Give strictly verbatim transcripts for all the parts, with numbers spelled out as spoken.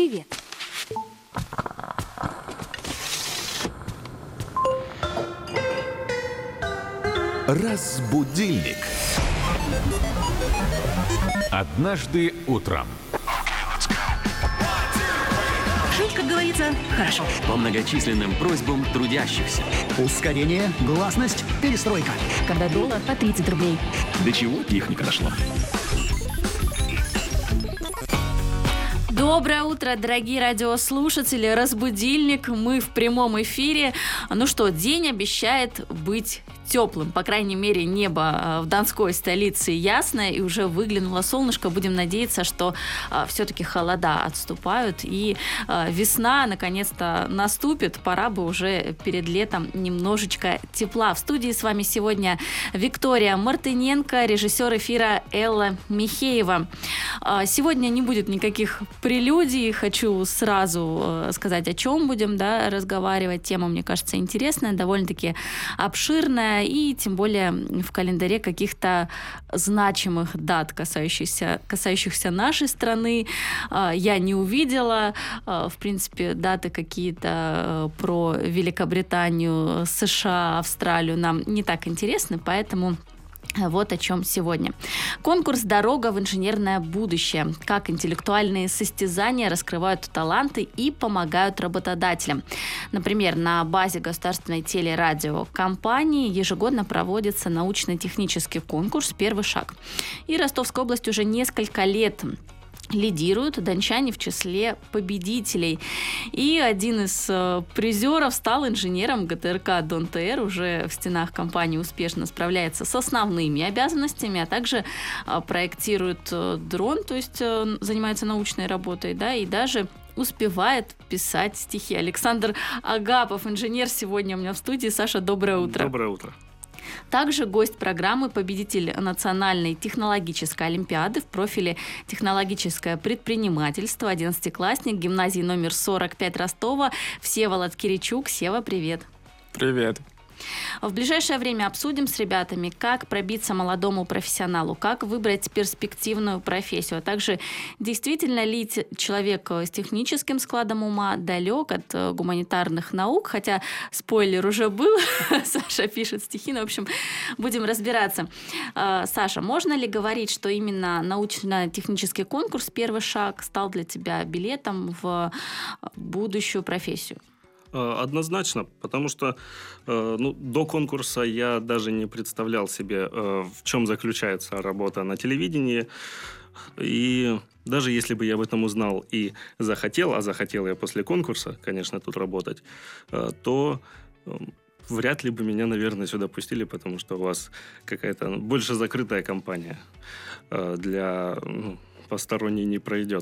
Привет! Разбудильник. Однажды утром. Жить, как говорится, хорошо. По многочисленным просьбам трудящихся. Ускорение, гласность, перестройка. Когда доллар по тридцать рублей. До чего техника дошла? Доброе утро, дорогие радиослушатели. Разбудильник. Мы в прямом эфире. Ну что, день обещает быть теплым. По крайней мере, небо в Донской столице ясное, и уже выглянуло солнышко. Будем надеяться, что а, все-таки холода отступают, и а, весна наконец-то наступит. Пора бы уже перед летом немножечко тепла. В студии с вами сегодня Виктория Мартыненко, режиссер эфира Элла Михеева. А, сегодня не будет никаких прелюдий. Хочу сразу а, сказать, о чем будем да, разговаривать. Тема, мне кажется, интересная, довольно-таки обширная. И тем более в календаре каких-то значимых дат, касающихся, касающихся нашей страны, я не увидела. В принципе, даты какие-то про Великобританию, США, Австралию нам не так интересны, поэтому... Вот о чем сегодня. Конкурс «Дорога в инженерное будущее». Как интеллектуальные состязания раскрывают таланты и помогают работодателям. Например, на базе государственной телерадиокомпании ежегодно проводится научно-технический конкурс «Первый шаг». И Ростовская область уже несколько лет лидируют, дончане в числе победителей. И один из э, призеров стал инженером ГТРК «Дон-ТР». Уже в стенах компании успешно справляется с основными обязанностями, а также э, проектирует э, дрон, то есть э, занимается научной работой, да, и даже успевает писать стихи. Александр Агапов, инженер, сегодня у меня в студии. Саша, доброе утро. Доброе утро. Также гость программы, победитель национальной технологической олимпиады в профиле «Технологическое предпринимательство», одиннадцатиклассник гимназии номер сорок пять Ростова Всеволод Киричук. Сева, привет. Привет. В ближайшее время обсудим с ребятами, как пробиться молодому профессионалу, как выбрать перспективную профессию, а также действительно ли человек с техническим складом ума далек от гуманитарных наук, хотя спойлер уже был, Саша пишет стихи, ну, в общем, будем разбираться. Саша, можно ли говорить, что именно научно-технический конкурс «Первый шаг» стал для тебя билетом в будущую профессию? Однозначно, потому что ну, до конкурса я даже не представлял себе, в чем заключается работа на телевидении. И даже если бы я об этом узнал и захотел, а захотел я после конкурса, конечно, тут работать, то вряд ли бы меня, наверное, сюда пустили, потому что у вас какая-то больше закрытая компания. Для ну, посторонней не пройдет.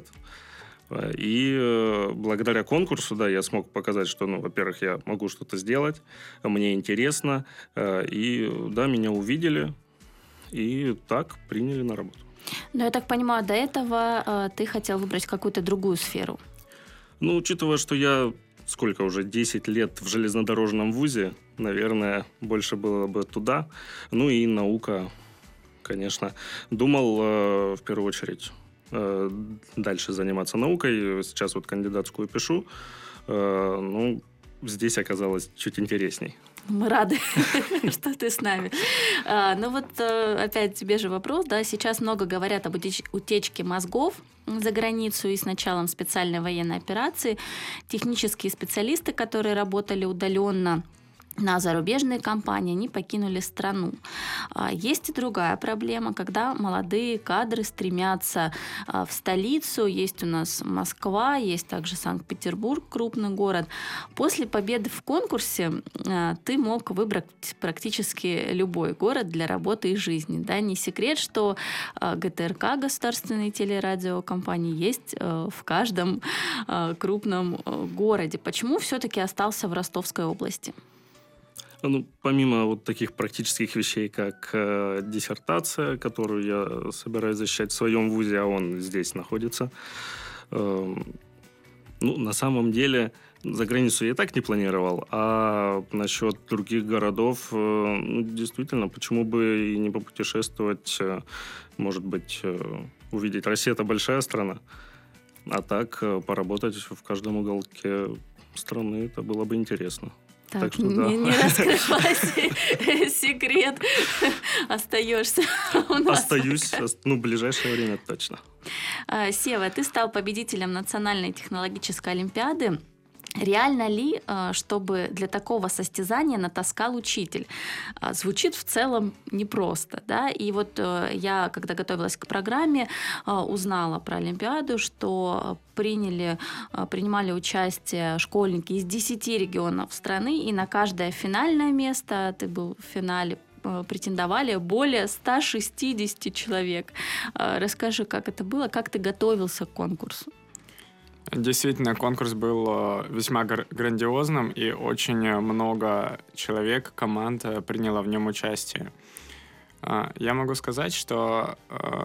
И э, благодаря конкурсу, да, я смог показать, что, ну, во-первых, я могу что-то сделать, мне интересно, э, и, да, меня увидели, и так приняли на работу. Но я так понимаю, до этого э, ты хотел выбрать какую-то другую сферу. Ну, учитывая, что я сколько уже, десять лет в железнодорожном вузе, наверное, больше было бы туда. Ну и наука, конечно. Думал, э, в первую очередь, дальше заниматься наукой. Сейчас вот кандидатскую пишу. Ну, здесь оказалось чуть интересней. Мы рады, что ты с нами. Ну вот опять тебе же вопрос. Да, сейчас много говорят об утечке мозгов за границу и с началом специальной военной операции. Технические специалисты, которые работали удаленно на зарубежные компании, они покинули страну. Есть и другая проблема, когда молодые кадры стремятся в столицу. Есть у нас Москва, есть также Санкт-Петербург, крупный город. После победы в конкурсе ты мог выбрать практически любой город для работы и жизни. Да? Не секрет, что ГТРК, государственные телерадиокомпании, есть в каждом крупном городе. Почему все-таки остался в Ростовской области? Ну, помимо вот таких практических вещей, как э, диссертация, которую я собираюсь защищать в своем вузе, а он здесь находится, э, ну, на самом деле, за границу я и так не планировал, а насчет других городов, э, ну, действительно, почему бы и не попутешествовать, э, может быть, э, увидеть. Россия – это большая страна, А так, э, поработать в каждом уголке страны, это было бы интересно. Так, Так что не, да. не раскрывай секрет, остаешься у нас. Остаюсь, ос- ну, в ближайшее время точно. А, Сева, ты стал победителем национальной технологической олимпиады. Реально ли, а, чтобы для такого состязания натаскал учитель? А, Звучит в целом непросто, да? И вот э, я, когда готовилась к программе, а, узнала про Олимпиаду, что приняли, а, принимали участие школьники из десяти регионов страны, и на каждое финальное место, ты был в финале, э, претендовали более ста шестидесяти человек. А, Расскажи, как это было, как ты готовился к конкурсу? Действительно, конкурс был э, весьма гр- грандиозным, и очень много человек, команд э, приняло в нем участие. А, Я могу сказать, что э,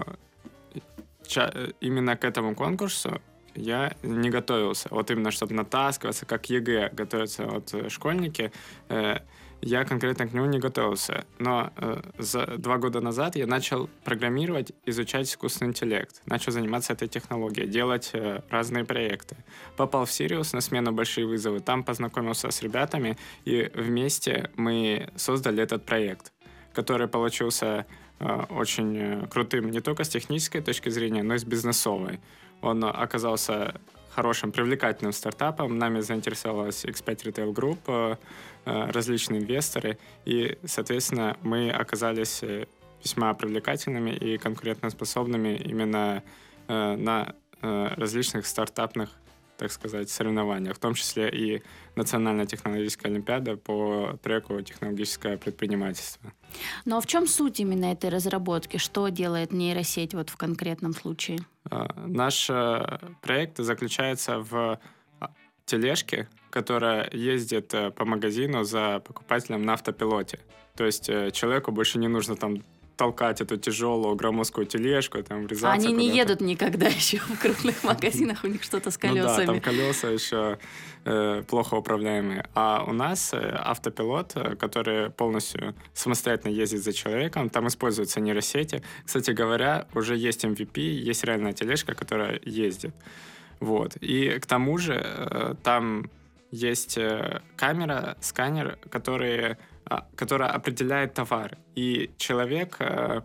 ча- именно к этому конкурсу я не готовился. Вот именно, чтобы натаскиваться, как ЕГЭ готовятся вот э, школьники, э, я конкретно к нему не готовился. Но э, за два года назад я начал программировать, изучать искусственный интеллект. Начал заниматься этой технологией, делать э, разные проекты. Попал в Сириус на смену «Большие вызовы». Там познакомился с ребятами, и вместе мы создали этот проект, который получился э, очень э, крутым не только с технической точки зрения, но и с бизнесовой. Он оказался хорошим, привлекательным стартапом. Нами заинтересовалась икс пять Retail Group, э, э, различные инвесторы, и, соответственно, мы оказались э, весьма привлекательными и конкурентоспособными именно э, на э, различных стартапных, так сказать, соревнованиях, в том числе и Национальная технологическая олимпиада по треку «Технологическое предпринимательство». Но в чем суть именно этой разработки? Что делает нейросеть вот в конкретном случае? Э, Наш э, проект заключается в а, тележке, которая ездит э, по магазину за покупателем на автопилоте. То есть э, человеку больше не нужно там толкать эту тяжелую громоздкую тележку, там врезаться. Они не куда-то. едут никогда еще в крупных магазинах, у них что-то с Ну да, колесами. там колеса еще э, плохо управляемые. А у нас э, автопилот, э, который полностью самостоятельно ездит за человеком, там используются нейросети. Кстати говоря, уже есть эм ви пи, есть реальная тележка, которая ездит. Вот. И к тому же э, там есть э, камера, сканер, который, э, которая определяет товар. И человек э,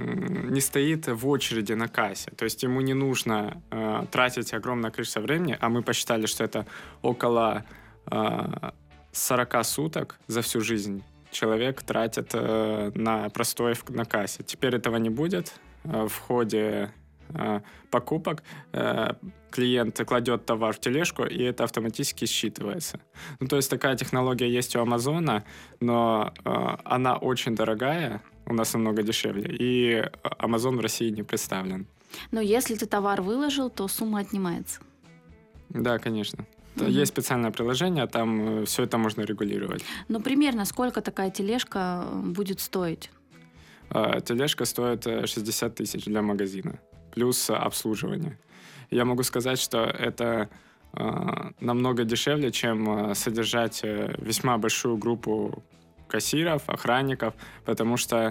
м, не стоит в очереди на кассе. То есть ему не нужно э, тратить огромное количество времени, а мы посчитали, что это около э, сорок суток за всю жизнь человек тратит э, на простой в- на кассе. Теперь этого не будет. Э, в ходе э, покупок э, клиент кладет товар в тележку, и это автоматически считывается. Ну, то есть такая технология есть у Амазона, но э, она очень дорогая, у нас намного дешевле, и Амазон в России не представлен. Но если ты товар выложил, то сумма отнимается. Да, конечно. Т- Мгм. Есть специальное приложение, там все это можно регулировать. Но примерно сколько такая тележка э, будет стоить? Э, Тележка стоит э, шестьдесят тысяч для магазина, плюс э, обслуживание. Я могу сказать, что это э, намного дешевле, чем э, содержать э, весьма большую группу кассиров, охранников, потому что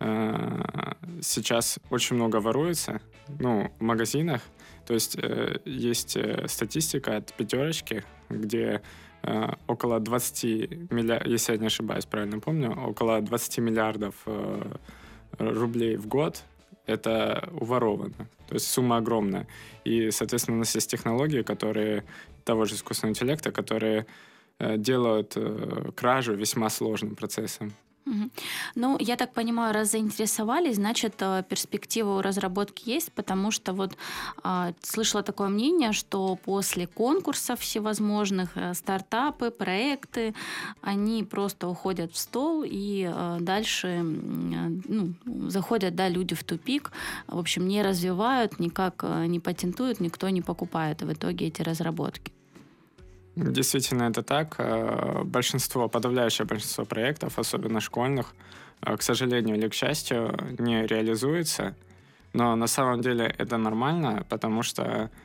э, сейчас очень много воруется, ну, в магазинах. То есть э, есть э, статистика от пятерочки, где э, около двадцать миллиардов, если я не ошибаюсь, правильно помню, около двадцать миллиардов э, рублей в год это уворовано. То есть сумма огромная. И, соответственно, у нас есть технологии, которые того же искусственного интеллекта, которые э, делают э, кражу весьма сложным процессом. Мгм. Ну, я так понимаю, раз заинтересовались, значит, э, перспектива у разработки есть, потому что вот а, слышала такое мнение, что после конкурсов всевозможных э, стартапы, проекты, они просто уходят в стол и э, дальше м, э, ну, заходят, да, люди в тупик, в общем, не развивают, никак э, не патентуют, никто не покупает в итоге эти разработки. Действительно, это так. Э, Большинство, подавляющее большинство проектов, особенно школьных, э, к сожалению или к счастью, не реализуется. Но на самом деле это нормально, потому что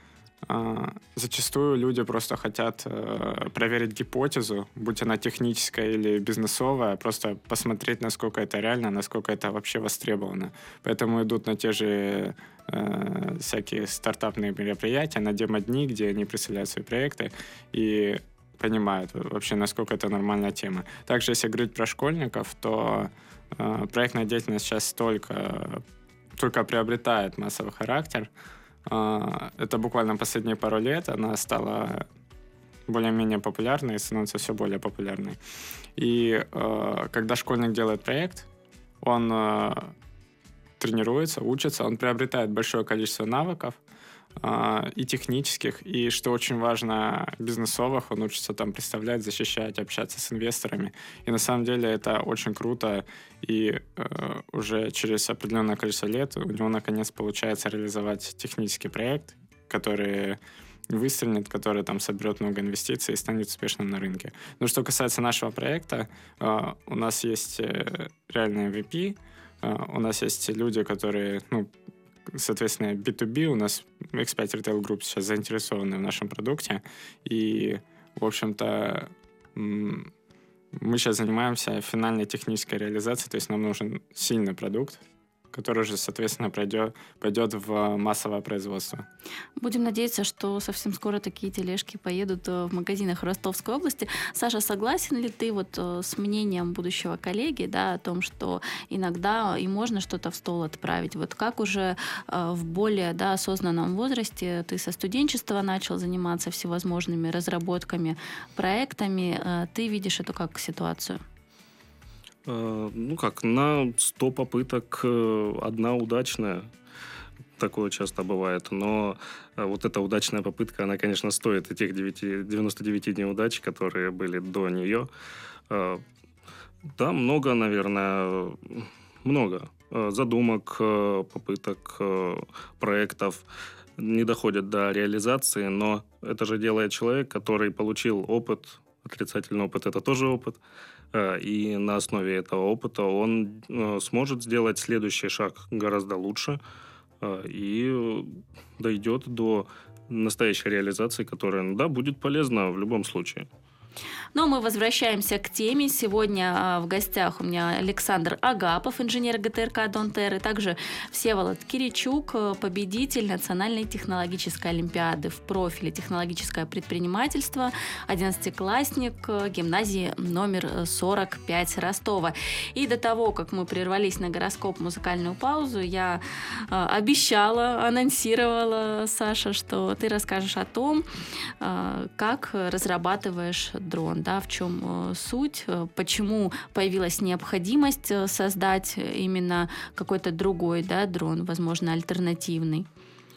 Зачастую люди просто хотят проверить гипотезу, будь она техническая или бизнесовая, просто посмотреть, насколько это реально, насколько это вообще востребовано. Поэтому идут на те же э, всякие стартапные мероприятия, на демо-дни, где они представляют свои проекты и понимают вообще, насколько это нормальная тема. Также, если говорить про школьников, то э, проектная деятельность сейчас только, только приобретает массовый характер. Это буквально последние пару лет она стала более-менее популярной и становится все более популярной. И э, когда школьник делает проект, он э, тренируется, учится, он приобретает большое количество навыков э, и технических, и, что очень важно, бизнесовых, он учится там представлять, защищать, общаться с инвесторами. И на самом деле это очень круто, и э, уже через определенное количество лет у него наконец получается реализовать технический проект, который выстрелит, который там соберет много инвестиций и станет успешным на рынке. Но что касается нашего проекта, э, у нас есть э, реальный эм ви пи, э, у нас есть люди, которые, ну, соответственно, би ту би, у нас икс пять Retail Group сейчас заинтересованы в нашем продукте, и, в общем-то, м- мы сейчас занимаемся финальной технической реализацией, то есть нам нужен сильный продукт, который уже, соответственно, пройдет, пойдет в массовое производство. Будем надеяться, что совсем скоро такие тележки поедут в магазинах Ростовской области. Саша, согласен ли ты вот с мнением будущего коллеги, да, о том, что иногда и можно что-то в стол отправить? Вот как уже в более, да, осознанном возрасте ты со студенчества начал заниматься всевозможными разработками, проектами, ты видишь эту как ситуацию? Ну как, на сто попыток одна удачная. Такое часто бывает. Но вот эта удачная попытка, она, конечно, стоит и тех девяноста девяти неудач, которые были до нее. Да, много, наверное, много задумок, попыток, проектов не доходят до реализации, но это же делает человек, который получил опыт, отрицательный опыт — это тоже опыт, и на основе этого опыта он сможет сделать следующий шаг гораздо лучше и дойдет до настоящей реализации, которая, ну да, будет полезна в любом случае. Но мы возвращаемся к теме. Сегодня в гостях у меня Александр Агапов, инженер гэ тэ эр ка «Донтер», и также Всеволод Киричук, победитель Национальной технологической олимпиады в профиле технологическое предпринимательство, одиннадцатиклассник гимназии номер сорок пять Ростова. И до того, как мы прервались на гороскоп, музыкальную паузу, я обещала, анонсировала, Саша, что ты расскажешь о том, как разрабатываешь дрон, да, в чем э, суть, э, почему появилась необходимость э, создать именно какой-то другой, да, дрон, возможно, альтернативный.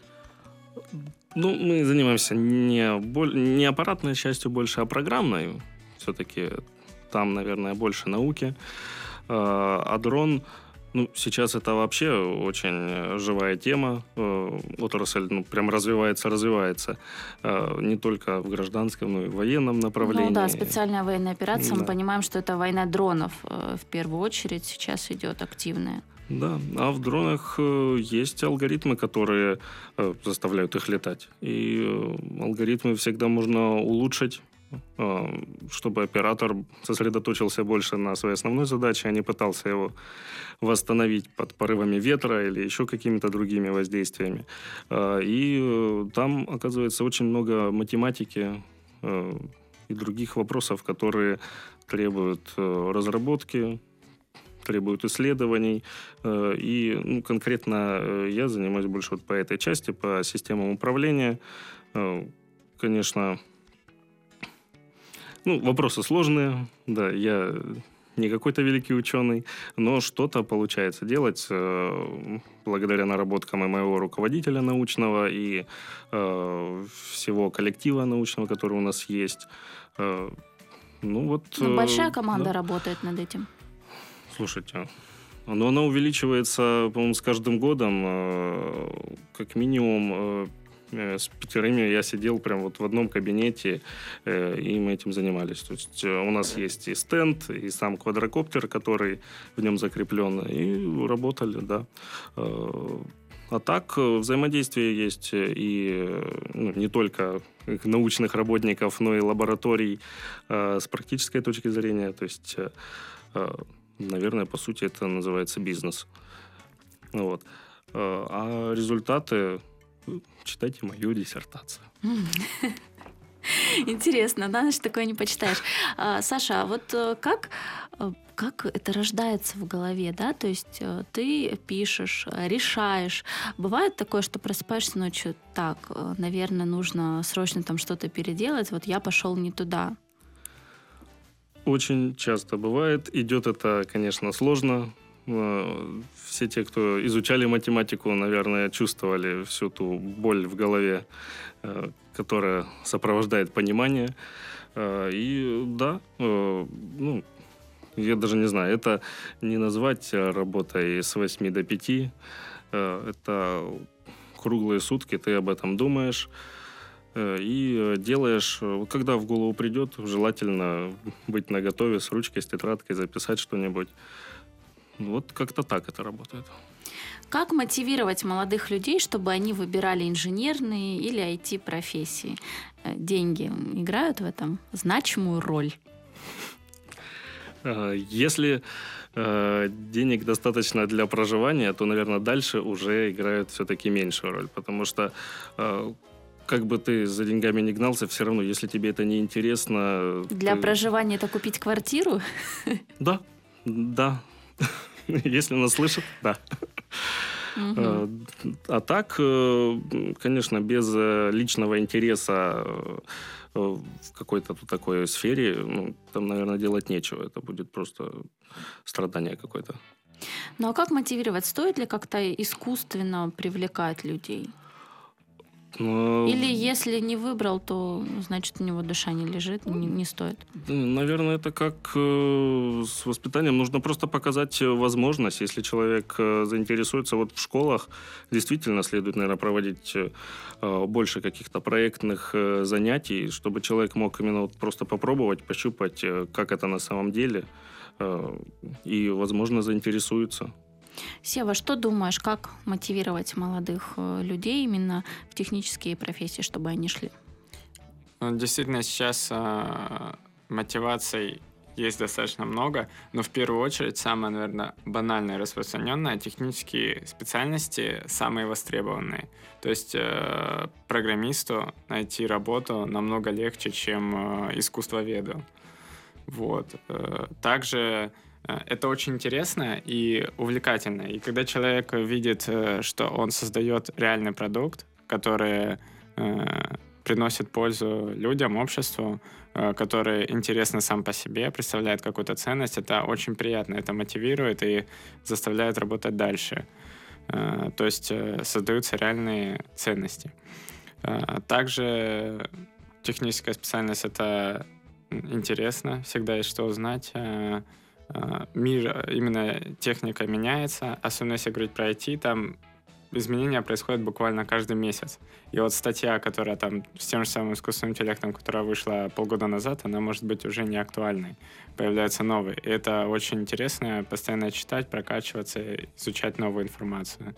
Ну, мы занимаемся не, боль, не аппаратной частью больше, а программной. Все-таки там, наверное, больше науки. А, а дрон, ну, сейчас это вообще очень живая тема. Отрасль, ну, прям развивается, развивается. Не только в гражданском, но и в военном направлении. Ну да, специальная военная операция. Да. Мы понимаем, что это война дронов в первую очередь сейчас идет активная. Да, а в дронах есть алгоритмы, которые заставляют их летать. И алгоритмы всегда можно улучшить, чтобы оператор сосредоточился больше на своей основной задаче, а не пытался его восстановить под порывами ветра или еще какими-то другими воздействиями. И там, оказывается, очень много математики и других вопросов, которые требуют разработки, требуют исследований. И, ну, конкретно я занимаюсь больше вот по этой части, по системам управления. Конечно, ну, вопросы сложные, да, я не какой-то великий ученый, но что-то получается делать э, благодаря наработкам и моего руководителя научного, и э, всего коллектива научного, который у нас есть. Э, ну, вот, ну, большая э, команда да. работает над этим. Слушайте, но она увеличивается, по-моему, с каждым годом, э, как минимум. Э, С пятерыми я сидел прям вот в одном кабинете, э, и мы этим занимались. То есть э, у нас есть и стенд, и сам квадрокоптер, который в нем закреплен, и работали, да. Э, а так э, взаимодействие есть и э, ну, не только научных работников, но и лабораторий э, с практической точки зрения. То есть, э, э, наверное, по сути, это называется бизнес. Вот. Э, а результаты... Читайте мою диссертацию. Интересно, да, что такое не почитаешь. А, Саша, а вот э, как, э, как это рождается в голове, да? То есть э, ты пишешь, э, решаешь. Бывает такое, что просыпаешься ночью, так, э, наверное, нужно срочно там что-то переделать, вот я пошел не туда. Очень часто бывает. Идет это, конечно, сложно. Э, Все те, кто изучали математику, наверное, чувствовали всю ту боль в голове, э, которая сопровождает понимание. Э, И да, э, ну, я даже не знаю, это не назвать работой с восьми до пяти. Э, Это круглые сутки, ты об этом думаешь э, и делаешь. Вот когда в голову придет, желательно быть наготове с ручкой, с тетрадкой, записать что-нибудь. Вот как-то так это работает. Как мотивировать молодых людей, чтобы они выбирали инженерные или ай ти-профессии? Э, Деньги играют в этом значимую роль? Э, Если э, денег достаточно для проживания, то, наверное, дальше уже играют все-таки меньшую роль. Потому что э, как бы ты за деньгами не гнался, все равно, если тебе это не интересно... Для ты- проживания это купить квартиру? Да, да. Если нас слышат, да. Мгм. Э, А так, э, конечно, без э, личного интереса э, э, в какой-то тут такой сфере, ну, там, наверное, делать нечего. Это будет просто страдание какое-то. Ну а как мотивировать? Стоит ли как-то искусственно привлекать людей? Но, Или если не выбрал, то значит у него душа не лежит, не, не стоит. наверное, это как э, с воспитанием. Нужно просто показать э, возможность. Если человек э, заинтересуется, вот в школах действительно следует, наверное, проводить э, э, больше каких-то проектных э, занятий, чтобы человек мог именно вот просто попробовать, пощупать, э, как это на самом деле, э, и, возможно, заинтересуется. Сева, что думаешь, как мотивировать молодых э, людей именно в технические профессии, чтобы они шли? Ну, действительно, сейчас а, мотиваций есть достаточно много, но в первую очередь самое, наверное, банальное и распространенное — технические специальности самые востребованные. То есть э, программисту найти работу намного легче, чем э, искусствоведу. Вот. Э, Также э, это очень интересно и увлекательно. И когда человек видит, э, что он создает реальный продукт, который э, приносит пользу людям, обществу, э, который интересно сам по себе, представляет какую-то ценность, это очень приятно, это мотивирует и заставляет работать дальше. Э, То есть э, создаются реальные ценности. Э, Также техническая специальность — это интересно, всегда есть что узнать. Э, э, Мир, именно техника меняется, особенно если говорить про ай ти, там изменения происходят буквально каждый месяц. И вот статья, которая там с тем же самым искусственным интеллектом, которая вышла полгода назад, она может быть уже не актуальной. Появляются новые. И это очень интересно, постоянно читать, прокачиваться, изучать новую информацию.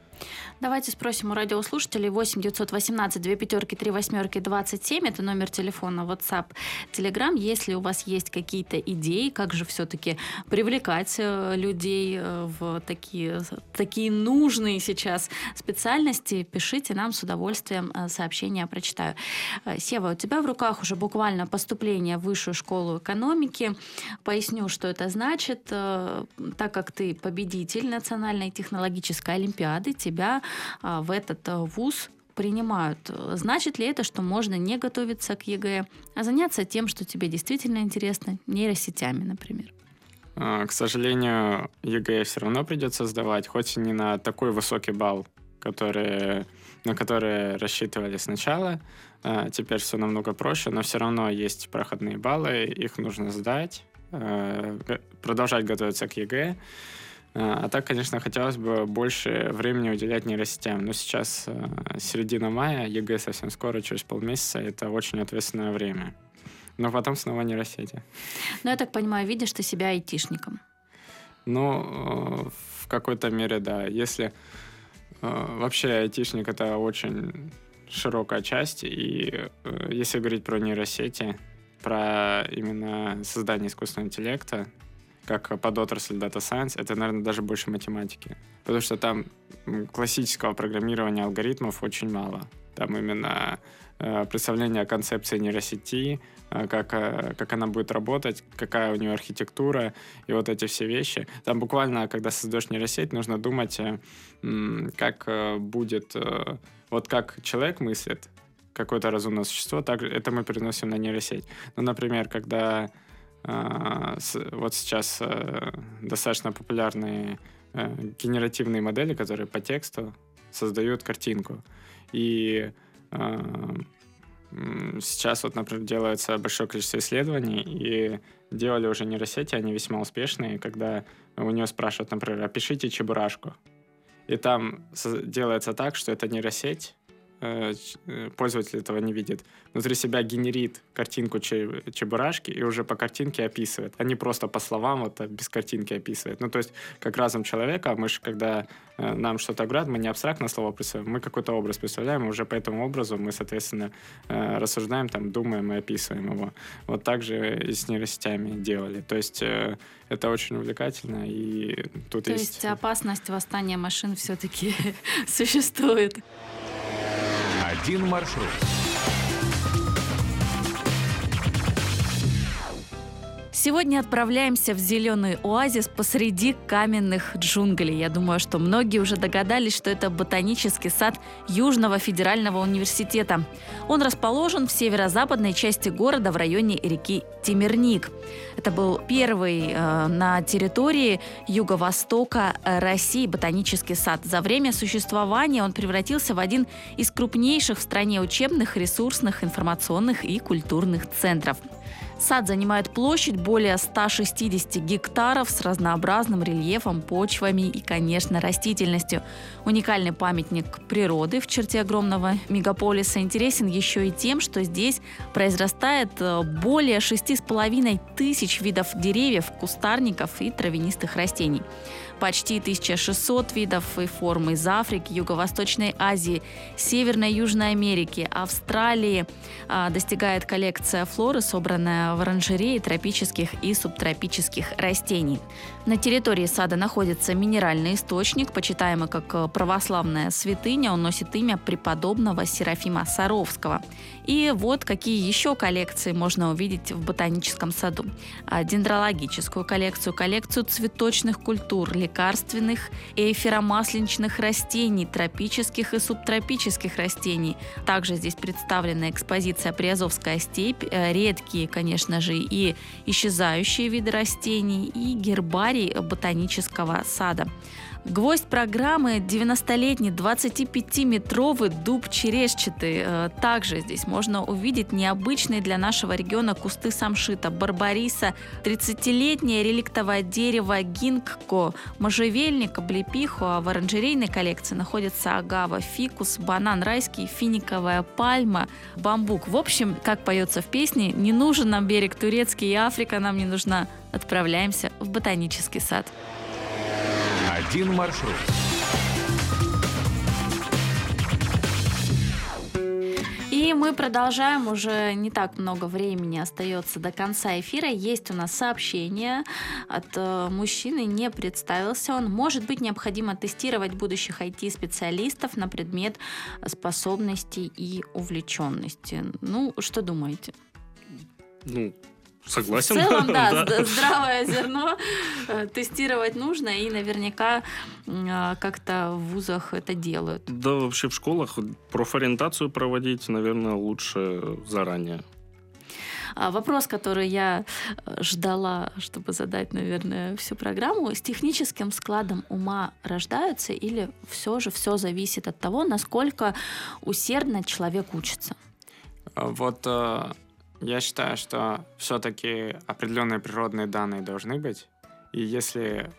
Давайте спросим у радиослушателей. восемь девятьсот восемнадцать две пятерки три восьмерки двадцать семь. Это номер телефона WhatsApp, Telegram. Если у вас есть какие-то идеи, как же все-таки привлекать э, людей э, в такие, такие нужные сейчас специальности, пишите нам, с удовольствием э, сообщения прочитаю. Э, Сева, у тебя в руках уже буквально поступление в Высшую школу экономики. Поясню, что это значит. Э, Так как ты победитель Национальной технологической олимпиады, тебя а, в этот а, вуз принимают. Значит ли это, что можно не готовиться к ЕГЭ, а заняться тем, что тебе действительно интересно, нейросетями, например? Э, К сожалению, ЕГЭ все равно придется сдавать, хоть и не на такой высокий балл, который, на который рассчитывали сначала. Э, Теперь все намного проще, но все равно есть проходные баллы, их нужно сдать, э, г- продолжать готовиться к ЕГЭ. Э, А так, конечно, хотелось бы больше времени уделять нейросетям. Но сейчас э, середина мая, ЕГЭ совсем скоро, через полмесяца. Это очень ответственное время. Но потом снова нейросети. Ну, я так понимаю, видишь ты себя айтишником. Ну, э, в какой-то мере, да. Если Э, Вообще айтишник — это очень широкая часть, и э, если говорить про нейросети, про именно создание искусственного интеллекта, как подотрасль Data Science, это, наверное, даже больше математики. Потому что там классического программирования алгоритмов очень мало. Там именно э, представление о концепции нейросети, э, как, э, как она будет работать, какая у нее архитектура, и вот эти все вещи. Там буквально, когда создаешь нейросеть, нужно думать, э, э, как э, будет... Э, вот как человек мыслит, какое-то разумное существо, так это мы переносим на нейросеть. Ну, например, когда э, с, вот сейчас э, достаточно популярные э, генеративные модели, которые по тексту создают картинку. И э, сейчас вот, например, делается большое количество исследований, и делали уже нейросети, они весьма успешные, когда у нее спрашивают, например, опишите чебурашку. И там делается так, что эта нейросеть, пользователь этого не видит, внутри себя генерит картинку чебурашки и уже по картинке описывает, а не просто по словам вот без картинки описывает. Ну, то есть, как разум человека, мы же, когда нам что-то говорят, мы не абстрактно слово представляем, мы какой-то образ представляем, и уже по этому образу мы, соответственно, рассуждаем, там, думаем и описываем его. Вот так же и с нейросетями делали. То есть, это очень увлекательно, и тут То есть... есть опасность восстания машин все-таки существует. Один маршрут. Сегодня отправляемся в зеленый оазис посреди каменных джунглей. Я думаю, что многие уже догадались, что это ботанический сад Южного федерального университета. Он расположен в северо-западной части города в районе реки Темирник. Это был первый э, на территории юго-востока России ботанический сад. За время существования он превратился в один из крупнейших в стране учебных, ресурсных, информационных и культурных центров. Сад занимает площадь более ста шестидесяти гектаров с разнообразным рельефом, почвами и, конечно, растительностью. Уникальный памятник природы в черте огромного мегаполиса интересен еще и тем, что здесь произрастает более шести с половиной тысяч видов деревьев, кустарников и травянистых растений. Почти тысяча шестьсот видов и форм из Африки, Юго-Восточной Азии, Северной и Южной Америки, Австралии а, достигает коллекция флоры, собранная в оранжерее тропических и субтропических растений. На территории сада находится минеральный источник, почитаемый как православная святыня. Он носит имя преподобного Серафима Саровского. И вот какие еще коллекции можно увидеть в ботаническом саду. Дендрологическую коллекцию, коллекцию цветочных культур, лекарственных и эфиромасленичных растений, тропических и субтропических растений. Также здесь представлена экспозиция «Приазовская степь», редкие, конечно же, и исчезающие виды растений, и гербарий ботанического сада. Гвоздь программы – девяностолетний двадцатипятиметровый дуб черешчатый. Также здесь можно увидеть необычные для нашего региона кусты самшита, барбариса, тридцатилетнее реликтовое дерево гинкго, можжевельник, облепиху, а в оранжерейной коллекции находятся агава, фикус, банан райский, финиковая пальма, бамбук. В общем, как поется в песне, не нужен нам берег турецкий, и Африка нам не нужна. Отправляемся в ботанический сад. Один маршрут. И мы продолжаем, уже не так много времени остается до конца эфира. Есть у нас сообщение от э, мужчины, не представился он. Может быть, необходимо тестировать будущих ай ти-специалистов на предмет способностей и увлеченности. Ну, что думаете? Ну, согласен. В целом, да, да. Здравое зерно тестировать нужно, и наверняка как-то в вузах это делают. Да, вообще в школах профориентацию проводить, наверное, лучше заранее. Вопрос, который я ждала, чтобы задать, наверное, всю программу. С техническим складом ума рождаются или все же все зависит от того, насколько усердно человек учится? Вот... Я считаю, что все-таки определенные природные данные должны быть. И если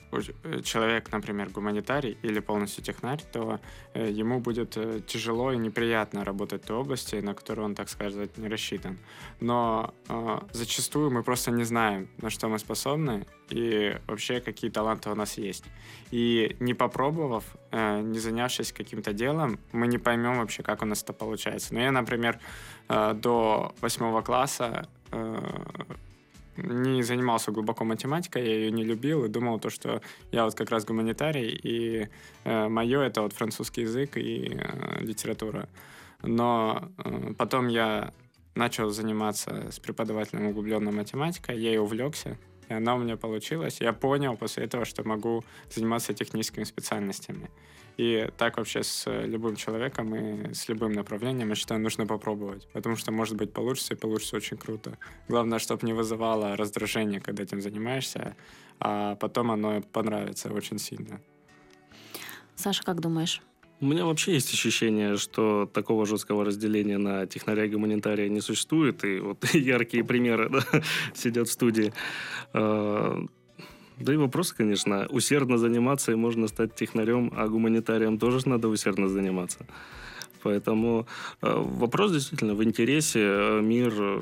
человек, например, гуманитарий или полностью технарь, то ему будет тяжело и неприятно работать в той области, на которую он, так сказать, не рассчитан. Но э, зачастую мы просто не знаем, на что мы способны и вообще какие таланты у нас есть. И не попробовав, э, не занявшись каким-то делом, мы не поймем вообще, как у нас это получается. Но я, например, э, до восьмого класса э, не занимался глубоко математикой, я ее не любил и думал, то, что я вот как раз гуманитарий, и э, мое это вот французский язык и э, литература. Но э, потом я начал заниматься с преподавателем углубленной математикой, я и увлекся, и она у меня получилась. Я понял после этого, что могу заниматься техническими специальностями. И так вообще с любым человеком и с любым направлением, я считаю, нужно попробовать. Потому что, может быть, получится, и получится очень круто. Главное, чтобы не вызывало раздражение, когда этим занимаешься, а потом оно понравится очень сильно. Саша, как думаешь? У меня вообще есть ощущение, что такого жесткого разделения на технаря и гуманитария не существует. И вот яркие примеры, да, сидят в студии. Да и вопрос, конечно, усердно заниматься, и можно стать технарем, а гуманитарием тоже надо усердно заниматься. Поэтому э, вопрос действительно в интересе. Мир... Э,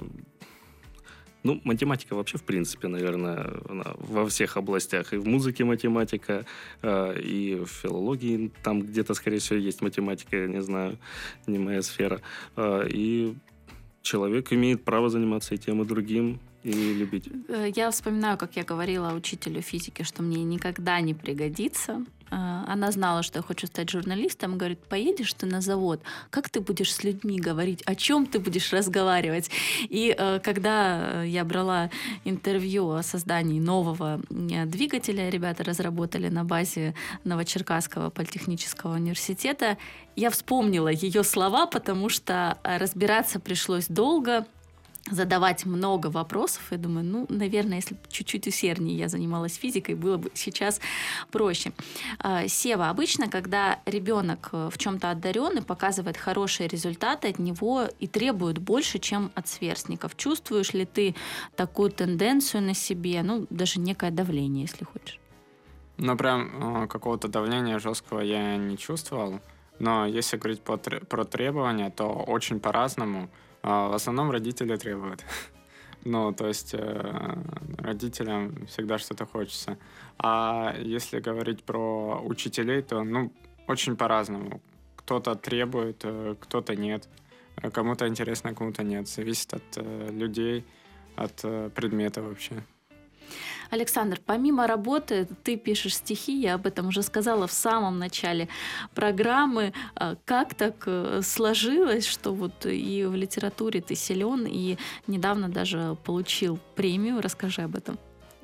ну, математика вообще, в принципе, наверное, она во всех областях. И в музыке математика, э, и в филологии там где-то, скорее всего, есть математика, я не знаю, не моя сфера. Э, и человек имеет право заниматься и тем, и другим, и любить. Я вспоминаю, как я говорила учителю физики, что мне никогда не пригодится. Она знала, что я хочу стать журналистом. Говорит, поедешь ты на завод, как ты будешь с людьми говорить, о чем ты будешь разговаривать? И когда я брала интервью о создании нового двигателя, ребята разработали на базе Новочеркасского политехнического университета, я вспомнила ее слова, потому что разбираться пришлось долго, задавать много вопросов. Я думаю, ну, наверное, если бы чуть-чуть усерднее я занималась физикой, было бы сейчас проще. Сева, обычно, когда ребенок в чем-то одарен и показывает хорошие результаты, от него и требуют больше, чем от сверстников. Чувствуешь ли ты такую тенденцию на себе? Ну, даже некое давление, если хочешь. Ну, прям какого-то давления жесткого я не чувствовал. Но если говорить про требования, то очень по-разному. В основном родители требуют. Ну, то есть э, родителям всегда что-то хочется. А если говорить про учителей, то, ну, очень по-разному. Кто-то требует, кто-то нет. Кому-то интересно, кому-то нет. Зависит от э, людей, от э, предмета вообще. Александр, помимо работы, ты пишешь стихи, я об этом уже сказала в самом начале программы. Как так сложилось, что вот и в литературе ты силен, и недавно даже получил премию? Расскажи об этом.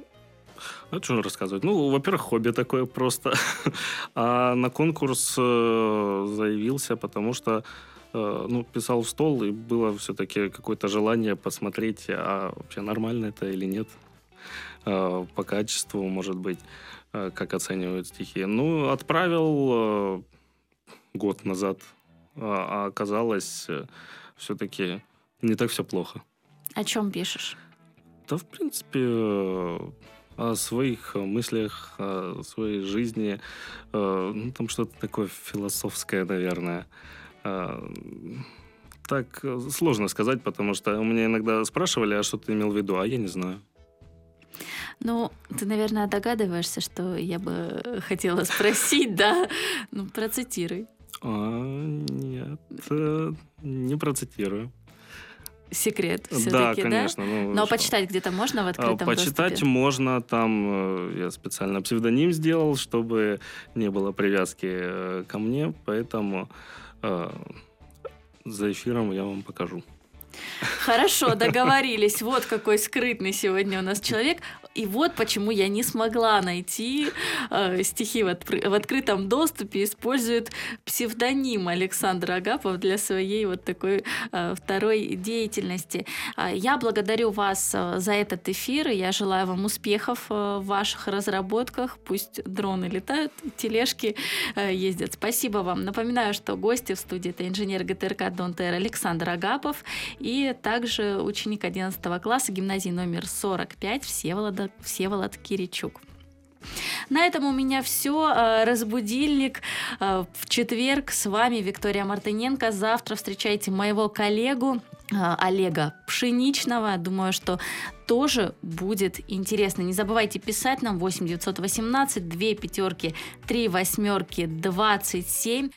А что рассказывать? Ну, во-первых, хобби такое просто. А на конкурс заявился, потому что ну, писал в стол, и было все-таки какое-то желание посмотреть, а вообще нормально это или нет. По качеству, может быть, как оценивают стихи. Ну, отправил год назад, а оказалось все-таки не так все плохо. О чем пишешь? Да, в принципе, о своих мыслях, о своей жизни. Ну, там что-то такое философское, наверное. Так сложно сказать, потому что у меня иногда спрашивали, а что ты имел в виду, а я не знаю. Ну, ты, наверное, догадываешься, что я бы хотела спросить, да? Ну, процитируй. А, нет, не процитирую. Секрет все-таки, да? Да, конечно. Ну, но что? Почитать где-то можно в открытом Почитать доступе? можно. Там я специально псевдоним сделал, чтобы не было привязки ко мне, поэтому э, за эфиром я вам покажу. Хорошо, договорились. Вот какой скрытный сегодня у нас человек. И вот почему я не смогла найти э, стихи в, отпр- в открытом доступе. Использует псевдоним Александр Агапов для своей вот такой э, второй деятельности. Э, я благодарю вас э, за этот эфир. И я желаю вам успехов э, в ваших разработках. Пусть дроны летают, тележки э, ездят. Спасибо вам. Напоминаю, что гости в студии — это инженер ГТРК ДОНТР Александр Агапов и также ученик одиннадцатого класса гимназии номер сорок пять Всеволод, Всеволод Киричук. На этом у меня все. Разбудильник в четверг. С вами Виктория Мартыненко. Завтра встречайте моего коллегу Олега Пшеничного. Думаю, что тоже будет интересно. Не забывайте писать нам восемь девятьсот восемнадцать две пятерки три восьмерки двадцать семь.